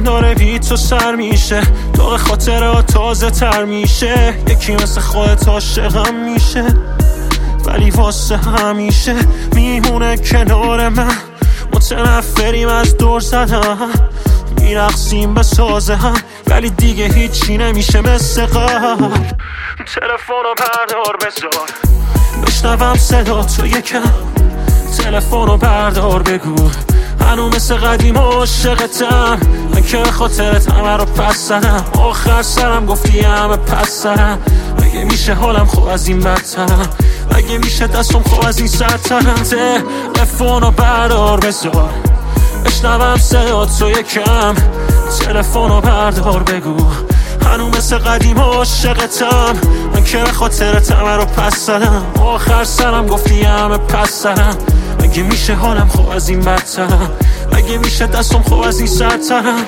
داره بی تو سر میشه، دور خاطرات تازه تر میشه. یکی مثل خودت عاشقم میشه، ولی واسه همیشه میمونه کنار من. متنفریم از دور زدن، میرقصیم به سازه هم، ولی دیگه هیچی نمیشه مثل قبل. تلفنو بردار بذار بشنوم صدا تو یکم، تلفنو بردار بگو هنو مثل قدیم عاشقتم. من که خاطرت همه رو پس زدم، آخر سرم گفتی همه پس زدم. اگه میشه حالم خوب از این بدترم، اگه میشه دستم خوب از این سرترم. تلفنو بردار بذار بشنوم صدا تو یکم، تلفنو بردار بگو هنو مثل قدیم عاشقتم. من که خاطرت همه رو پس زدم، آخر سرم گفتی همه پس زدم. اگه میشه حالم خوب از این بدترم، اگه میشه دستم خوب از این سرترم.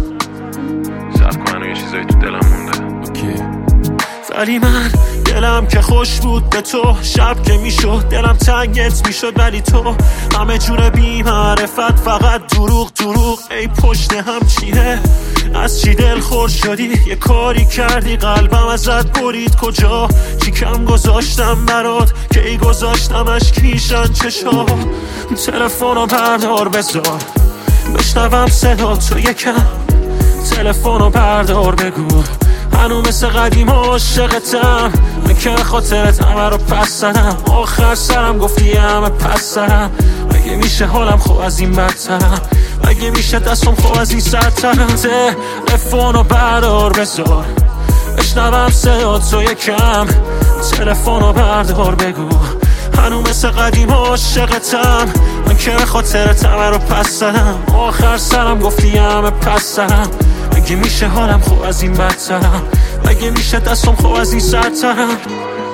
صبر کن یه چیزایی تو دلم مونده. اوکی. ولی من دلم که خوش بود به تو، شب که میشد دلم تنگت میشد، ولی تو همه جور بی معرفت، فقط دروغ دروغ. ای پشت هم چیه، از چی دل خور شدی؟ یه کاری کردی قلبم ازت برید. کجا چی کم گذاشتم برات که ای گذاشتمش کیشن چشا. تلفنو بردار بذار بشنوم صدا تو یکم، تلفنو بردار بگو هنو مثل قدیم عاشقتم. من که خاطرت همه رو پس زدم، آخر سرم گفتی همه پس زدم. اگه میشه حالم خوب از این بدترم، اگه میشه دستم خوب از این سرترم. تلفنو بردار بذار بشنوم صدا تو یکم، تلفنو بردار بگو هنو مثل قدیم عاشقتم. من که خاطرت همه رو پس زدم، آخر سرم گفتی همه پس زدم. اگه میشه حالم خوب از این بدترم، اگه میشه دستم خوب از این سرترم.